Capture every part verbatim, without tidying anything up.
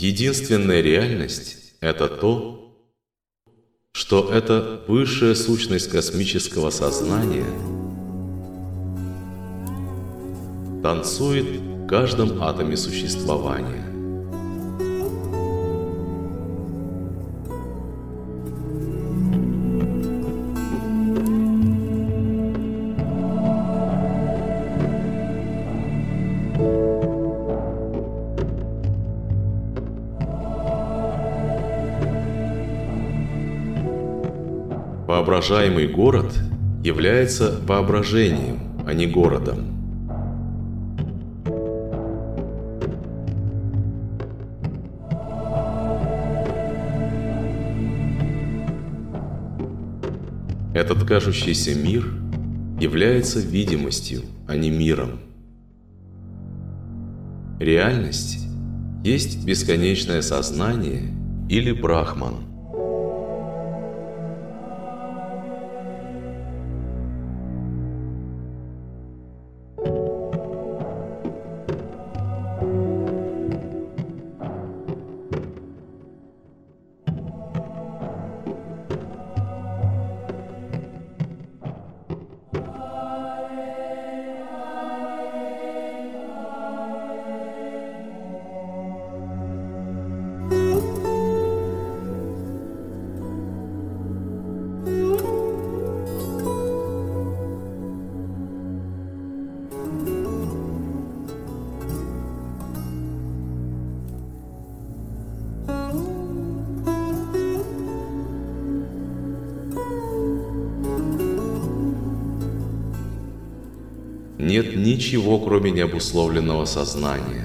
Единственная реальность – это то, что эта высшая сущность космического сознания танцует в каждом атоме существования. Воображаемый город является воображением, а не городом. Этот кажущийся мир является видимостью, а не миром. Реальность есть бесконечное сознание или брахман. Нет ничего, кроме необусловленного сознания.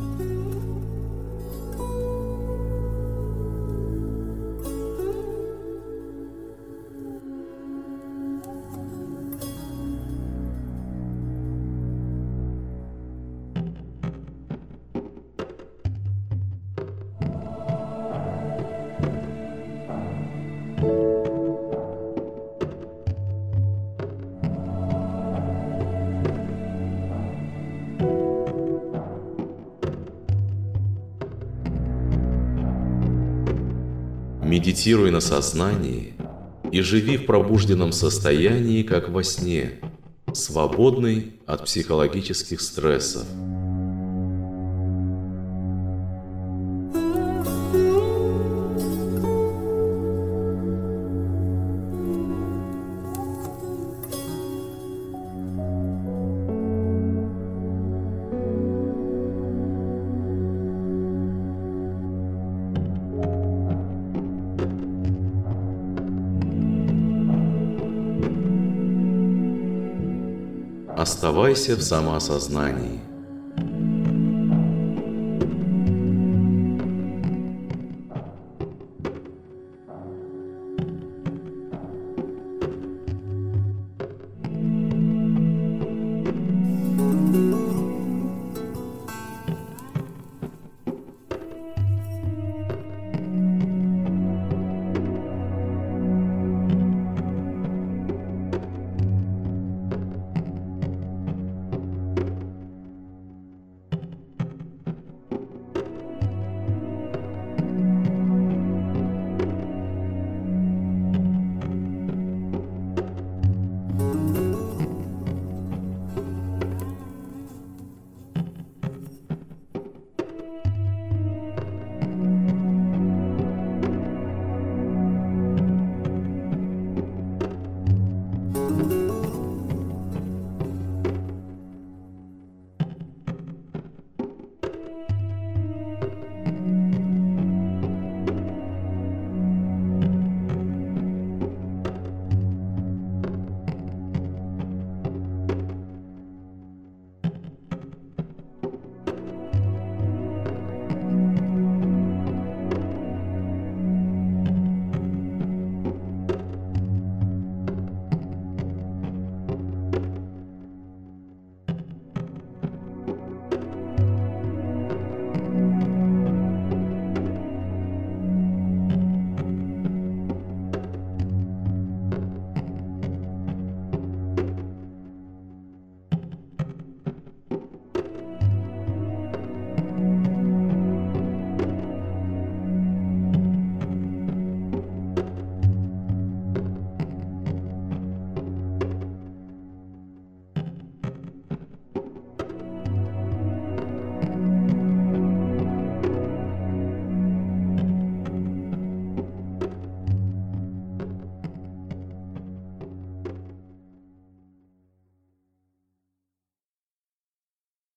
Медитируй на сознании и живи в пробужденном состоянии, как во сне, свободный от психологических стрессов. Оставайся в самоосознании.